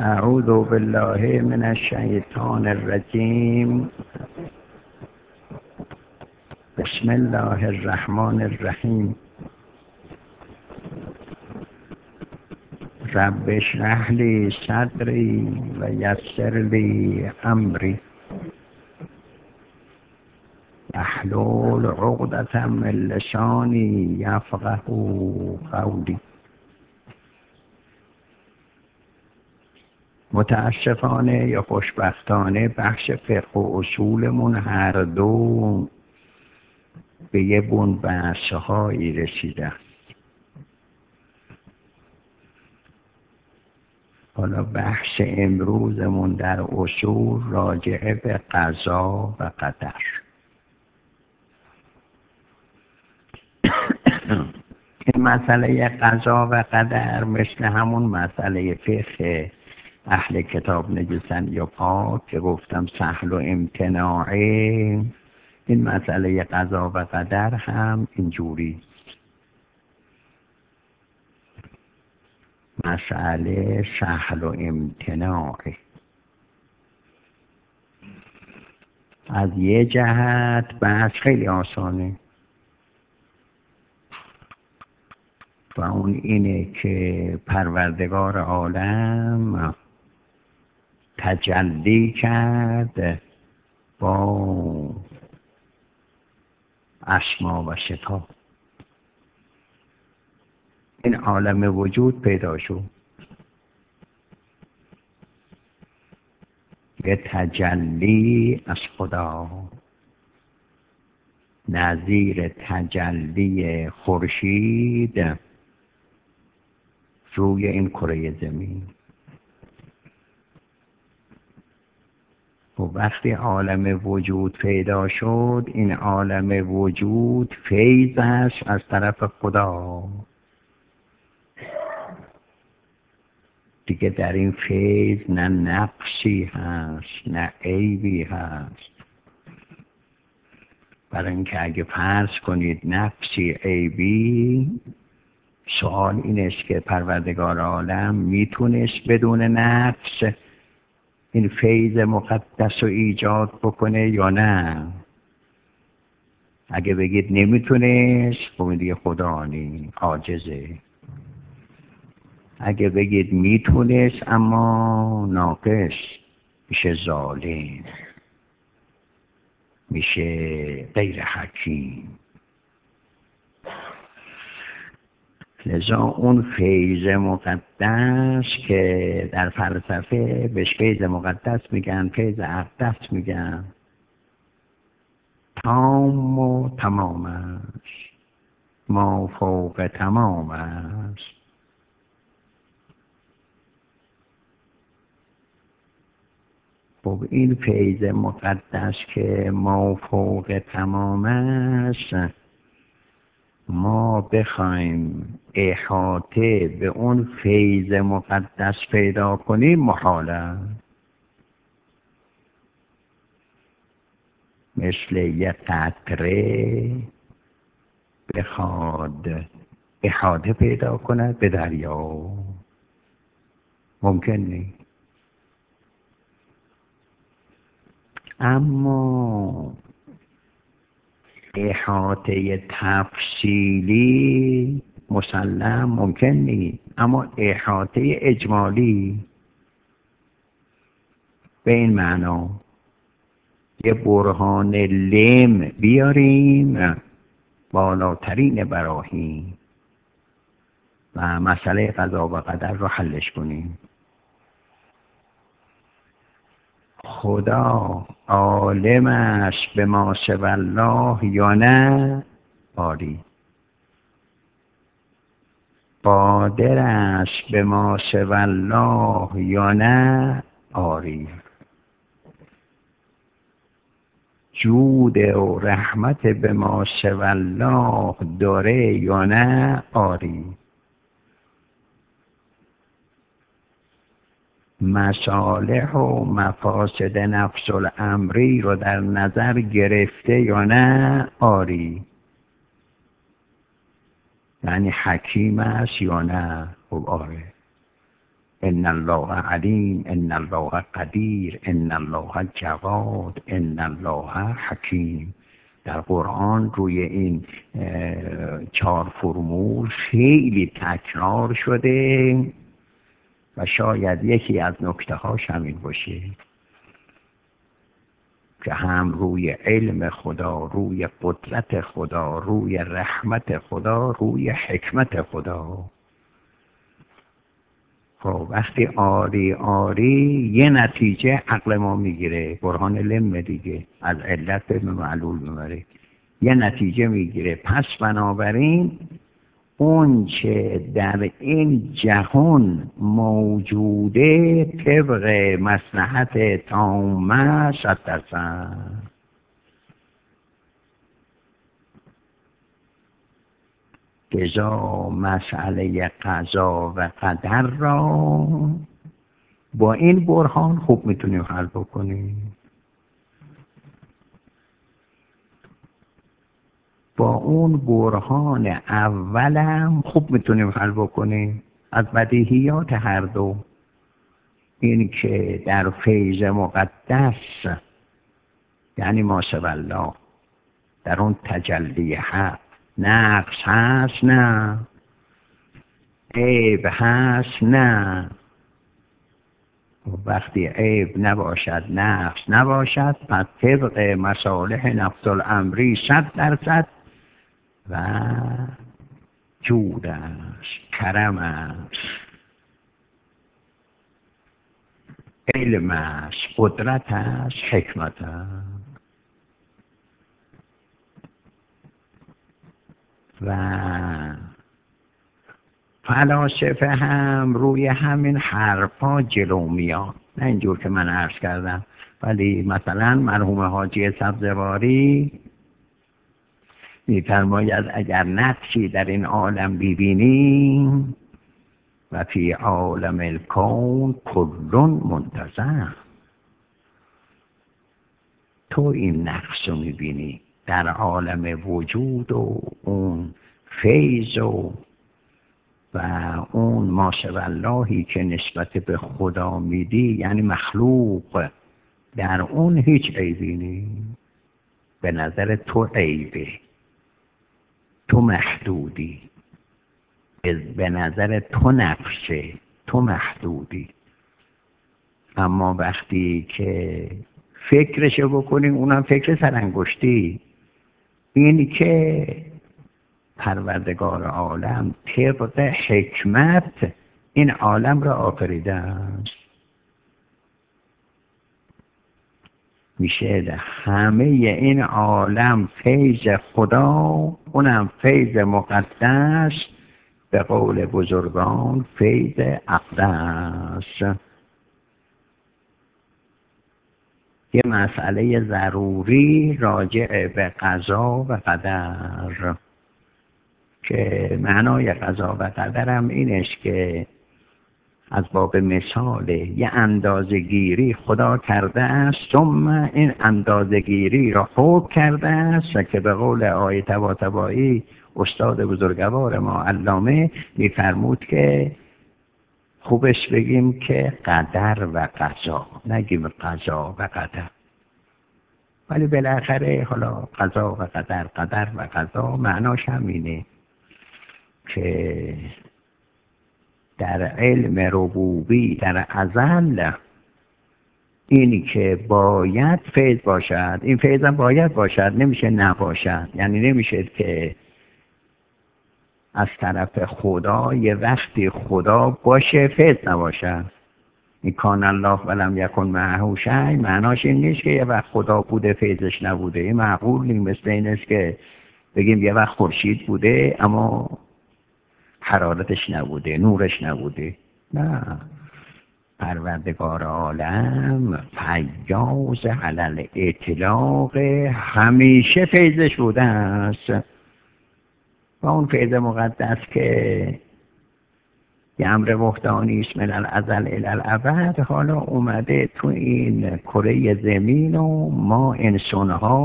اعوذ بالله من الشیطان الرجیم. بسم الله الرحمن الرحیم. رب اشرح لی صدری و یسر لی امری واحلل عقدة من لسانی یفقهوا قولی. متاسفانه یا خوشبختانه بخش فقه و اصولمون هر دو به یه بن‌بست‌هایی رسیده. حالا بحث امروزمون در اصول راجع به قضا و قدر. این مسئله قضا و قدر مثل همون مسئله فقه اهل کتاب نجسن یا پاک که گفتم سهل و امتناعه، این مسئله قضا و قدر هم اینجوری. مسئله سهل و امتناعه. از یه جهت بحث خیلی آسانه و اون اینه که پروردگار عالم تجلی کرد با اسما و صفات. این عالم وجود پیدا شد، یه تجلی از خدا نظیر تجلی خورشید روی این کره زمین. و وقتی عالم وجود پیدا شد، این عالم وجود فیضش از طرف خدا. دیگه در این فیض نه نقصی هست نه عیبی هست. برای اینکه اگه فرض کنید نقصی عیبی، سوال این است که پروردگار عالم میتونست بدون نقص این فیض مقدس رو ایجاد بکنه یا نه؟ اگه بگید نمیتونست، خب دیگه خدا عاجزه. اگه بگید میتونست اما ناقص، میشه ظالم، میشه غیر حکیم. لذا اون فیض مقدس که در فلسفه بهش فیض مقدس میگن، فیض اقدس میگن، تام و تمام است، ما فوق تمام است. خب این فیض مقدس که ما فوق تمام است، ما بخوایم احاطه به اون فیض مقدس پیدا کنیم محاله. مثل یک قطره بخواد احاطه پیدا کند به دریا، ممکن نیست. اما احاطه تفصیلی مسلم ممکن نیست، اما احاطه اجمالی به این معنا یه برهان لم بیاریم بالاترین براهین و مسئله قضا و قدر رو حلش کنیم. خدا عالم است به ما سوی الله یا نه؟ آری. قادر است به ما سوی الله یا نه؟ آری. جود و رحمت به ما سوی الله داره یا نه؟ آری. مصالح و مفاسد نفس الامری رو در نظر گرفته یا نه؟ آری. یعنی حکیم است یا نه؟ خب آره. ان الله علیم، ان الله قدیر، ان الله جواد، ان الله حکیم. در قرآن روی این 4 فرمول خیلی تکرار شده و شاید یکی از نکته هاش همین باشه که هم روی علم خدا، روی قدرت خدا، روی رحمت خدا، روی حکمت خدا. خب وقتی آری یه نتیجه عقل ما میگیره، برهان لم دیگه، از علت به معلول میبره، یه نتیجه میگیره. پس بنابراین اون چه در این جهان موجوده طبق مصلحت تامه 100%. لذا مسئله قضا و قدر را با این برهان خوب میتونیم حل بکنیم. با اون برهان اولم خوب میتونیم حل بکنیم از بدیهیات هر دو. این که در فیض مقدس یعنی ما سوی الله، در اون تجلی حق نقص هست نه، عیب هست نه. وقتی عیب نباشد، نقص نباشد، پس طبق مصالح نفس الامری 100% و جود است، کرم است، علم است، قدرت است، حکمت است. و فلاسفه هم روی همین حرفا جلو میاد، نه اینجور که من عرض کردم. ولی مثلا مرحوم حاجی سبزواری می‌فرماید اگر نقشی در این عالم ببینیم و فی عالم الکون کلون منتزه، تو این نقش رو می‌بینی در عالم وجود و اون فیض و اون ما سوی اللهی که نسبت به خدا میدی، یعنی مخلوق، در اون هیچ عیبی نیست. به نظر تو عیبه، تو محدودی، به نظر تو نقصه، تو محدودی. اما وقتی که فکرشو بکنیم، اونم فکر سرانگشتی، اینی که پروردگار عالم طبق حکمت این عالم را آفریده است. میشه همه این عالم فیض خدا، اونم فیض مقدس، به قول بزرگان فیض اقدس. یه مسئله ضروری راجع به قضا و قدر که معنای قضا و قدرم اینش که از باب مثال یه اندازه‌گیری خدا کرده است، ثم این اندازه‌گیری را حکم کرده است که به قول آیه طباطبایی استاد بزرگوار ما علامه میفرمود که خوبش بگیم که قدر و قضا، نگیم قضا و قدر. ولی بالاخره حالا قضا و قدر، قدر و قضا معناش همینه که در علم ربوبی در ازل اینی که باید فیض باشد، این فیض هم باید باشد، نمیشه نباشد. یعنی نمیشه که از طرف خدا یه وقتی خدا باشه فیض نباشد. این کان الله ولم یکن معه شیء معناش این نیست که یه وقت خدا بوده فیضش نبوده. این معقول نیست. مثل این است که بگیم یه وقت خورشید بوده اما حرارتش نبوده، نورش نبوده. نه، پروردگار عالم فیاض علی الاطلاق، همیشه فیضش بوده است. و اون فیض مقدس که یه امر وحدانی است من الازل الی الابد، حالا اومده تو این کره زمین و ما انسان‌ها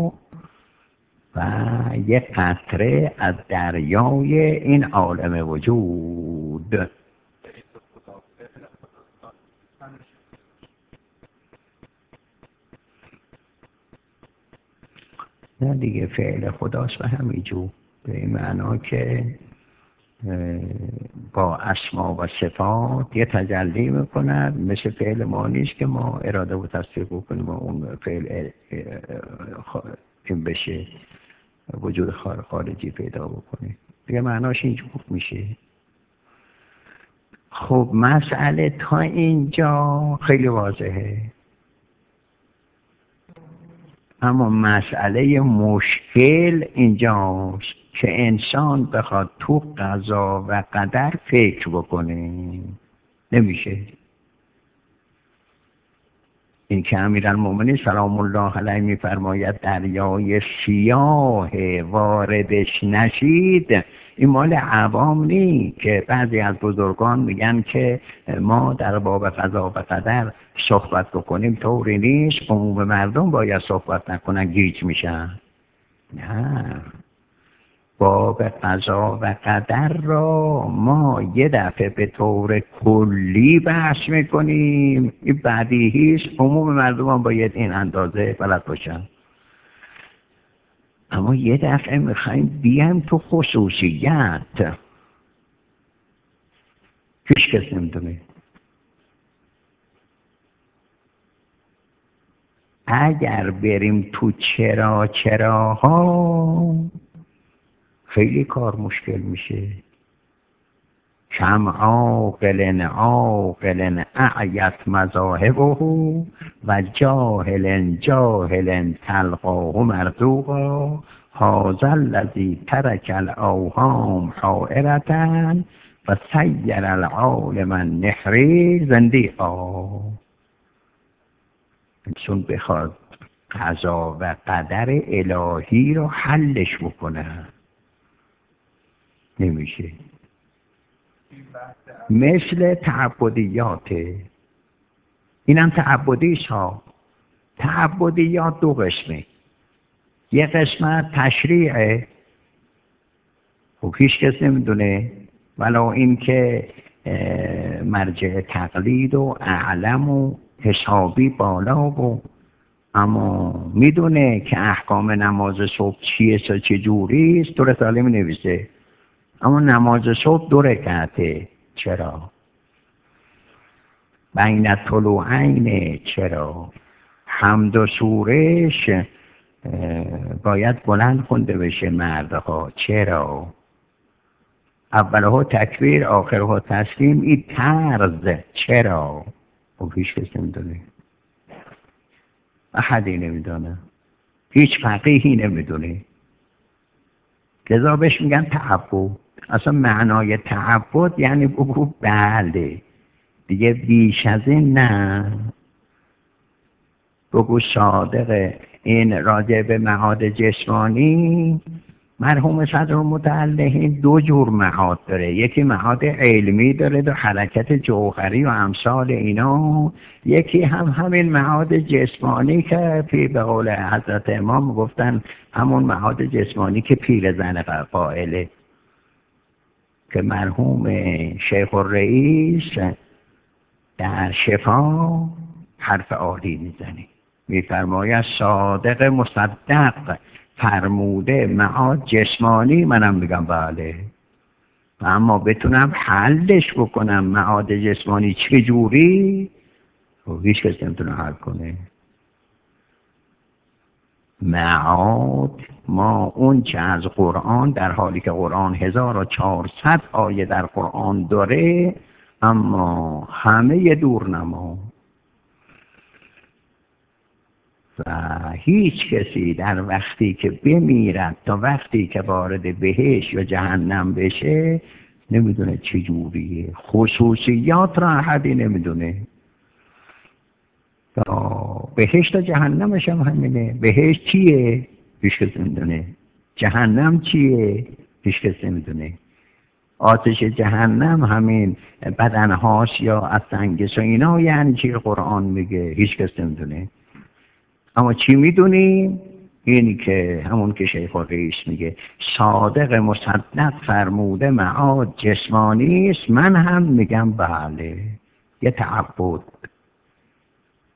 و یه قطره از دریای این عالم وجود. نه دیگه، فعل خداست به همینجور، به این معنا که با اسما و صفات یه تجلی میکند، مثل فعل ما نیست که ما اراده و تصدیق بکنیم و اون فعل این بشه وجود خارجی پیدا بکنه. دیگه معناش اینجور میشه. خب مسئله تا اینجا خیلی واضحه، اما مسئله مشکل اینجاست که انسان بخواد تو قضا و قدر فکر بکنه، نمیشه. این که امیرالمومنین سلام الله علیه میفرماید دریای سیاه واردش نشید، این مال عوام نی که بعضی از بزرگان میگن که ما در باب قضا و قدر صحبت بکنیم، طوری نیست، عموم مردم باید صحبت نکنن گیج میشن. نه، باب قضا و قدر را ما یه دفعه به طور کلی بحث میکنیم، این بدیهیست، عموم مردم هم باید این اندازه بلد باشن. اما یه دفعه میخوایم بیایم تو خصوصیت، هیچ کس نمیدونه. اگر بریم تو چراها خیلی کار مشکل میشه. کم عاقل اعیت مذاهبه و جاهل تلقاه مرزوقا، هذا الذی ترک الاوهام حائرة و سیر العالم النحری زندیقا. چون بخواد قضا و قدر الهی رو حلش بکنه نمیشه. مثل تعبدیات، اینم تعبدیش ها. تعبدیات دو قسمه، یه قسمت تشریعه، خب هیچ کس نمیدونه ولو این که مرجع تقلید و اعلم و حسابی بالا و، اما میدونه که احکام نماز صبح چیه، چه جوریست، تو رساله می نویسه. اما نماز صبح 2 رکعته، چرا؟ بین طلوعین چرا؟ حمد و سورش باید بلند خونده بشه مردها، چرا؟ اولها تکبیر آخرها تسلیم، این طرز، چرا؟ خب هیچ کس نمیدونه، احدی نمیدونه، هیچ فقیهی نمیدونه، لذا بهش میگن تعبد. اصلا معنای تعبد یعنی بگو بله دیگه، بیش از این نه. بگو صادقه. این راجع به معاد جسمانی مرحوم صدرالمتعلقین 2 جور معاد داره، یکی معاد علمی داره دو حرکت جوهری و امثال اینا، یکی هم همین معاد جسمانی که به قول حضرت امام گفتن همون معاد جسمانی که پیرزن قائله، که مرحوم شیخ الرئیس در شفا حرف عالی میزنه، میفرماید صادق مصدق فرموده معاد جسمانی، منم میگم بله، اما بتونم حلش بکنم معاد جسمانی چجوری، هیچ کس نمیتونه حل کنه. معاد ما اون چه از قرآن، در حالی که قرآن 1400 آیه در قرآن داره، اما همه دورنما و هیچ کسی در وقتی که بمیرد تا وقتی که وارد بهشت یا جهنم بشه نمیدونه چجوریه، خصوصیات را احدی نمیدونه. بهشت و جهنمش هم همینه، بهشت چیه؟ هیچ کس نمیدونه. جهنم چیه؟ هیچ کس نمیدونه. آتش جهنم همین بدن هاست یا از سنگس و اینا، یعنی چی قرآن میگه هیچ کس نمیدونه. اما چی میدونیم؟ اینی که همون که شیخ الرئیس میگه صادق مصدق فرموده معاد جسمانی است، من هم میگم بله، یه تعبد.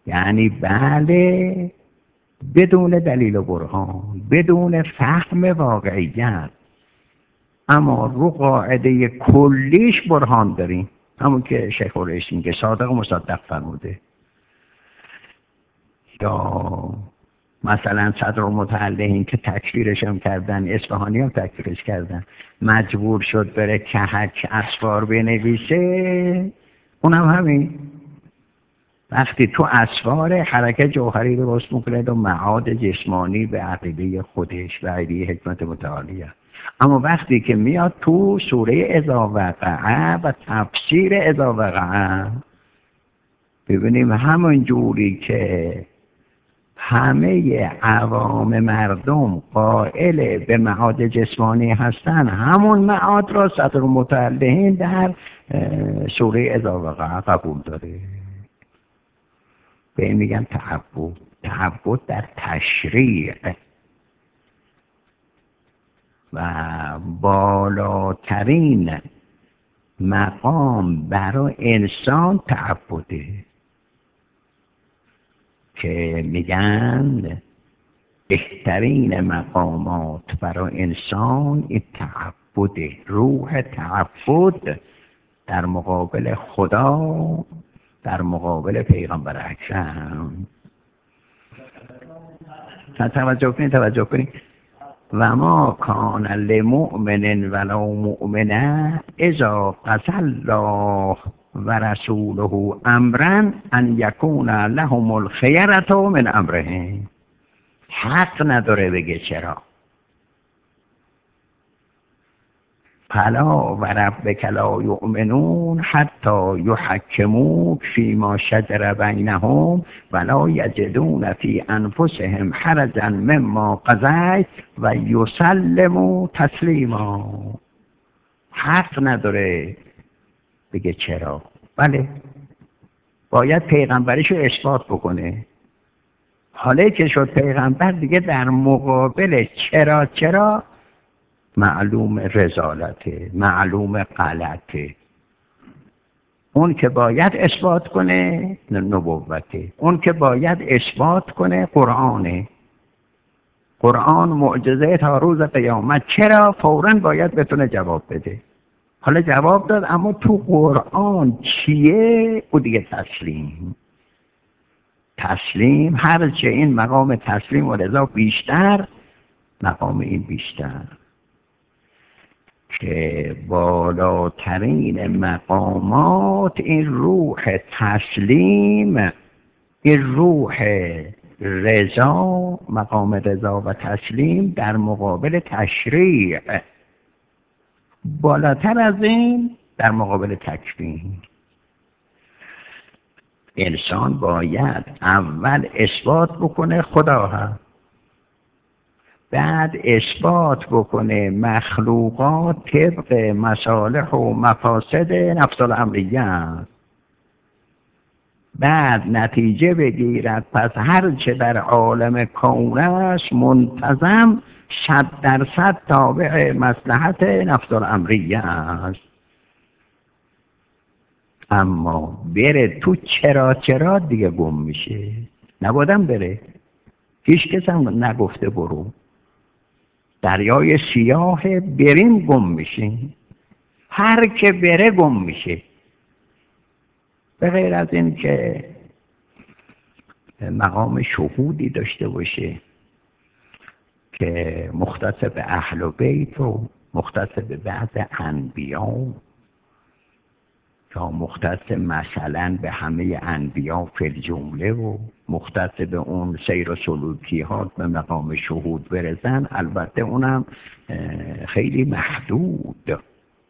یعنی بله، بدون دلیل و برهان، بدون فهم واقعیت، اما رو قاعده کلیش برهان داریم. همون که شیخ الرشید میگه صادق مصدق فرموده. یا مثلا صدرالمتعلقین که تکفیرش هم کردن، اصفهانی هم تکفیرش کردن، مجبور شد بره کهک اسفار بنویسه، اونم همین. وقتی تو اسفار حرکت جوهری رو درست میکنه و معاد جسمانی به عقیده خودش و عقیده حکمت متعالیه، اما وقتی که میاد تو سوره اذا وقعه و تفسیر اذا وقعه، ببینیم همون جوری که همه عوام مردم قائل به معاد جسمانی هستن، همون معاد را صدرالمتعلقین در سوره اذا وقعه قبول داره. به این میگن تعبد. تعبد در تشریع و بالاترین مقام برای انسان تعبده، که میگن بهترین مقامات برای انسان این تعبده. روح تعبد در مقابل خدا، در مقابل پیغمبر اکرم. توجه کنید. و ما کان لمؤمن ولا مؤمنه اذا قضى الله و رسوله امرا ان یکون لهم الخیرة من امرهم. حق نداره بگه چرا. فلا و ربک لا یؤمنون حتی یحکموک فیما شجر بینهم ولا یجدون فی انفسهم حرجا مما قضیت و یسلموا تسلیما. حق نداره بگه چرا. بله، باید پیغمبریشو اثبات بکنه. حالا که شد پیغمبر، دیگه در مقابل چرا معلوم رسالته، معلوم غلطه. اون که باید اثبات کنه نبوته، اون که باید اثبات کنه قرآنه. قرآن معجزه تا روز قیامت. چرا؟ فوراً باید بتونه جواب بده. حالا جواب داد، اما تو قرآن چیه؟ او دیگه تسلیم. هرچه این مقام تسلیم و رضا بیشتر، مقام این بیشتر، که بالاترین مقامات این روح تسلیم، این روح رضا، مقام رضا و تسلیم در مقابل تشریع، بالاتر از این در مقابل تکفیر. انسان باید اول اثبات بکنه خدا هست، بعد اثبات بکنه مخلوقات طبق مصالح و مفاسد نفس الامریه است، بعد نتیجه بگیرد پس هر چه در عالم کون است منتظم 100% تابع مصلحت نفس الامریه است. اما بره تو چرا دیگه گم میشه. نبودم بره، هیچ کس هم نگفته برو. دریای سیاه بریم گم میشیم. هر که بره گم میشه، به غیر از این که مقام شهودی داشته باشه که مختص به اهل و بیت و مختص به بعض انبیا، یا مختص مثلا به همه انبیا فی الجمله و مختص به اون سیر و سلوکیات به مقام شهود برسن، البته اونم خیلی محدود.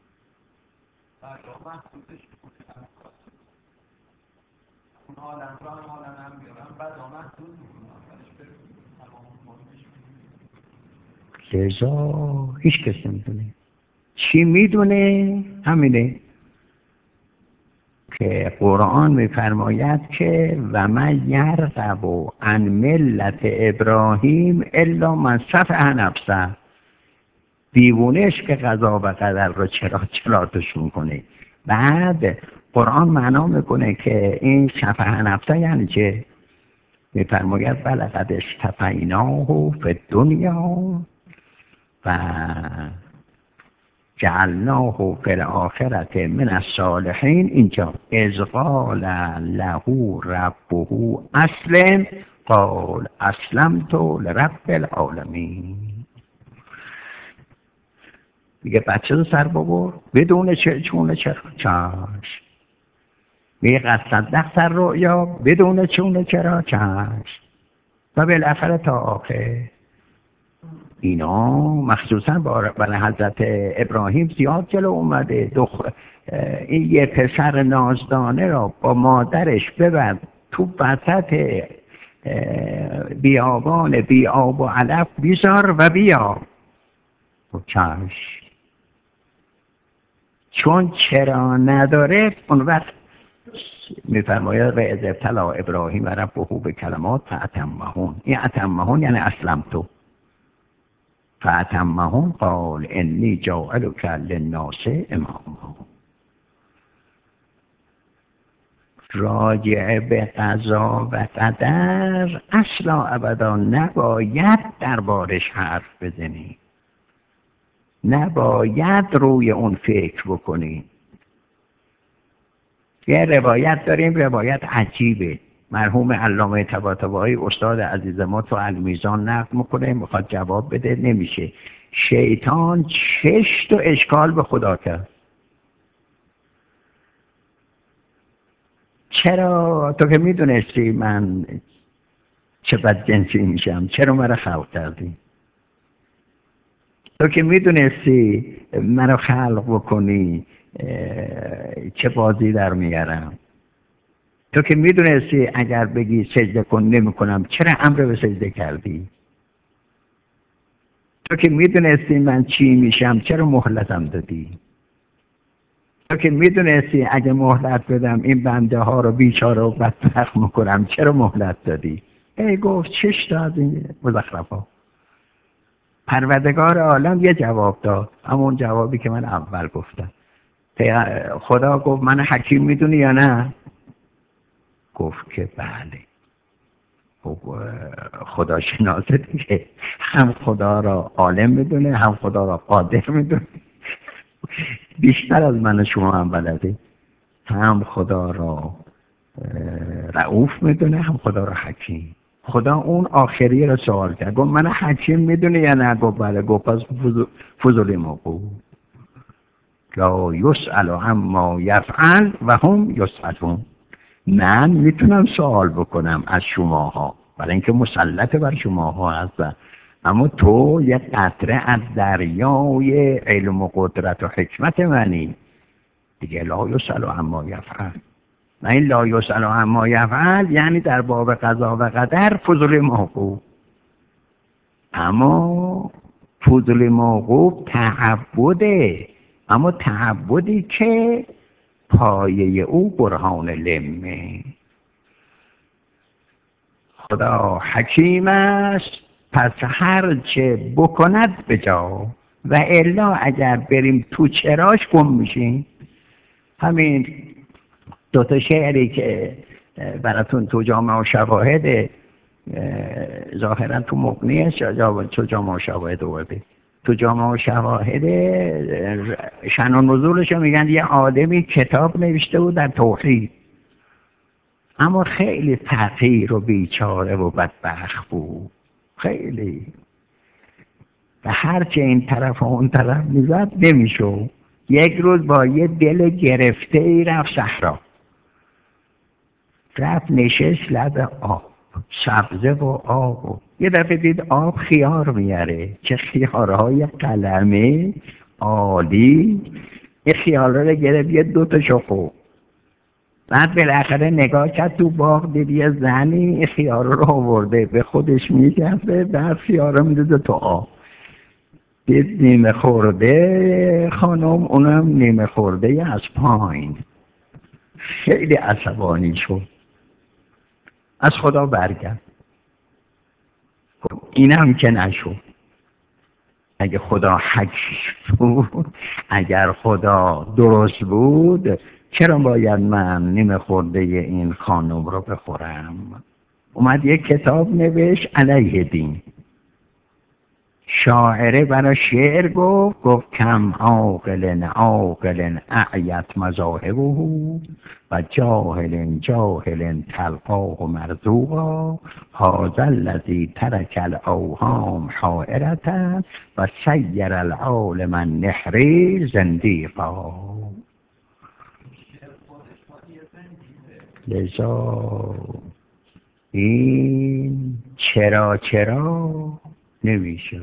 لذا هیچ کسی میدونه. چی میدونه؟ همینه که قرآن میفرماید که و من یرغب عن ملت ابراهیم الا من سفه نفسه. دیوونهش که قضا و قدر رو چراتشون کنه. بعد قرآن معنا میکنه که این سفه نفسه یعنی چه؟ میفرماید ولقد اصطفیناه فی الدنیا و جعلناه فی الاخرة من الصالحین. اینجا اذ قال له ربه اسلم قال اسلمت لرب العالمین. میگه بچه رو سر ببر بدون چونه چرا چشم. میگه قد صدقت الرؤیا بدون چونه چرا چشم. و بالاخره تا آخر. اینا مخصوصا برای حضرت ابراهیم زیاد جلو اومده. این یه پسر نازدانه را با مادرش ببر تو وسط بیابان بی آب و علف بیزار و بیا. چشم. چون چرا نداره اون وقت میفرماید و اذ ابتلی ابراهیم و ربه به کلمات فاتمهن. این اتمهن یعنی اسلمتو. فاتمهن قال انی جاعلک للناس اماما. راجع به قضا و قدر اصلا ابدا نباید دربارش حرف بزنی، نباید روی اون فکر بکنی. یه روایت داریم، روایت عجیبه. مرحوم علامه طباطبایی استاد عزیز ما تو المیزان نقل میکنه، میخواد جواب بده نمیشه. شیطان 6 تا اشکال به خدا کرد. چرا تو که میدونستی من چه بدجنسی میشم چرا مرا خلق کردی؟ تو که میدونستی مرا خلق بکنی چه بازی در میارم؟ تو که میدونستی اگر بگی سجده کن نمیکنم چرا امر به سجده کردی؟ تو که میدونستی من چی میشم چرا مهلتم دادی؟ تو که میدونستی اگه مهلت بدم این بنده ها رو بیچاره و بدبخت میکنم چرا مهلت دادی؟ ای گفت 6 تا از این مزخرفا. پروردگار عالم یه جواب داد، همون جوابی که من اول گفتم. خدا گفت من حکیم میدونی یا نه؟ گفت که بله. خب خدا شناسه دیگه، هم خدا را عالم میدونه هم خدا را قادر میدونه. بیشتر از من و شما هم بلده. هم خدا را رؤوف میدونه هم خدا را حکیم. خدا اون آخری را سوال کرد، گفت من حکیم میدونه یا نه؟ گفت بله. گفت پس فضولی موقوف لا یسأل عما یفعل و هم یسألون. من میتونم سوال بکنم از شماها برای اینکه مسلط بر شماها هستم، اما تو یک قطره از دریای علم و قدرت و حکمت منی دیگه. لا یسأل عما یفعل. و این لا یسأل عما یفعل یعنی در باب قضا و قدر فضول موقوف. اما فضول موقوف تعبده، اما تعبدی که پایه او برهان لمه. خدا حکیم است پس هر چه بکند به جا، و الا اگر بریم تو چراش گم میشیم. همین 2 تا شعری که براتون تو جامع و شواهد، ظاهرا تو مغنی است یا تو جامع و شواهد آورده. تو جامع و شواهد شأن و نزولش میگن یه آدمی کتاب نوشته بود در توحید، اما خیلی فقیر و بیچاره و بدبخت بود خیلی، و هرچه این طرف و اون طرف میزد نمیشد. یک روز با یه دل گرفته ای رفت صحرا، رفت نشست لب آب، سبزه و آب، و یه دفعه دید آب خیار میاره. چه خیارهای قلمه عالی. یه خیار رو گرفت یه 2 تا شخو. بعد بالاخره نگاه کرد تو باغ، دید یه زنی خیار رو آورده به خودش میگرده، بعد خیار رو میدوزه تو آب. دید نیمه خورده خانم، اونم نیمه خورده از پایین. خیلی عصبانی شد، از خدا برگرد. اینم که نشد. اگه خدا حق بود، اگر خدا درست بود، چرا باید من نیمه خورده این خانم رو بخورم؟ اومد یک کتاب نوشت علیه دین. شاعره برای شعر گفت کم عاقل اعیت مذاهبه و جاهل تلقاه مرزوقا هذا الذی ترک الاوهام حائرة و سیر العالم النحری زندیقا. لذا این چرا نمیشه.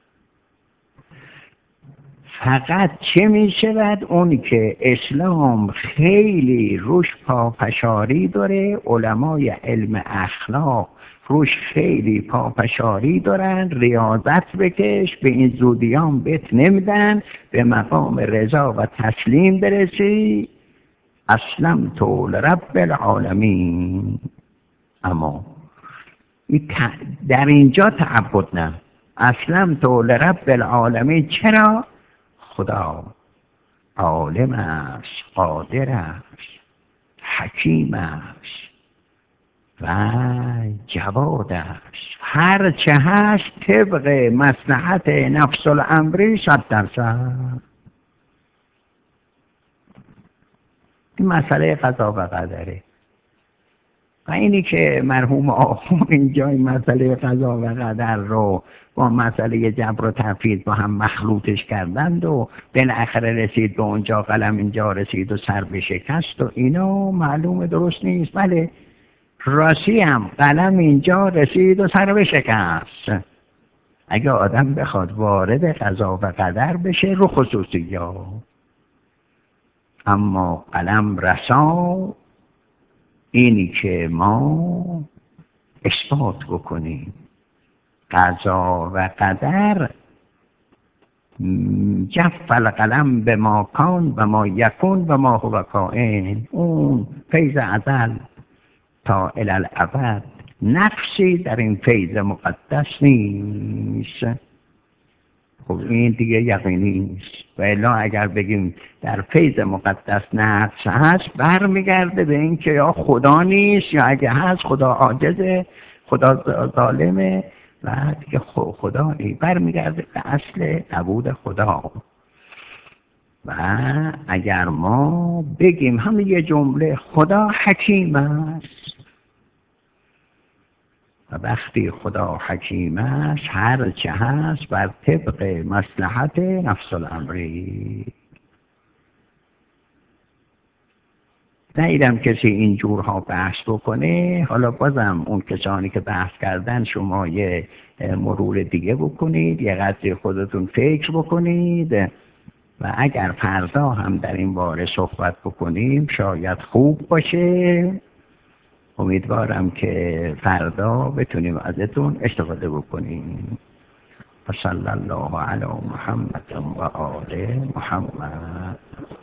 فقط چه می شود؟ اون که اسلام خیلی روش پافشاری داره، علمای علم اخلاق روش خیلی پافشاری دارن، ریاضت بکش، به این زودیان بت نمیدن، به مقام رضا و تسلیم برسی، اسلمت لرب العالمین. اما در اینجا تعبد نه، اسلمت لرب العالمین. چرا؟ خدا عالم است، قادر است، حکیم است و جواد است. هر چه هست طبق مصلحت نفس الامری 100%. این مسئله قضا و قدره. و اینی که مرحوم آقا اینجا این مسئله قضا و قدر رو با مسئله جبر و تفویض با هم مخلوطش کردند و بالاخره رسید به اونجا، قلم اینجا رسید و سر به شکست و اینا معلومه درست نیست. بله راستی هم قلم اینجا رسید و سر به شکست. اگه آدم بخواد وارد قضا و قدر بشه رو خصوصیات، اما قلم رسا اینی که ما اثبات بکنیم قضا و قدر. جف القلم به ما کان و ما یکون و ما هو کائن. اون فیض ازل تا الالابد نقشی در این فیض مقدس نیست. خب این دیگه یقینی نیست. و الا اگر بگیم در فیض مقدس نقش هست، برمیگرده به این که یا خدا نیست، یا اگه هست خدا عاجزه، خدا ظالمه و دیگه خدا نیست. برمیگرده به اصل عبود خدا. و اگر ما بگیم همه یه جمله خدا حکیم است، و وقتی خدا حکیم است هر چه هست بر طبق مصلحت نفس الامری. ندیدم کسی این جورها بحث بکنه. حالا بازم اون کسانی که بحث کردن شما یه مرور دیگه بکنید، یه قدری خودتون فکر بکنید و اگر فردا هم در این باره صحبت بکنیم شاید خوب باشه. امیدوارم که فردا بتونیم ازتون استفاده بکنیم. و صلی الله علی محمد و آل محمد.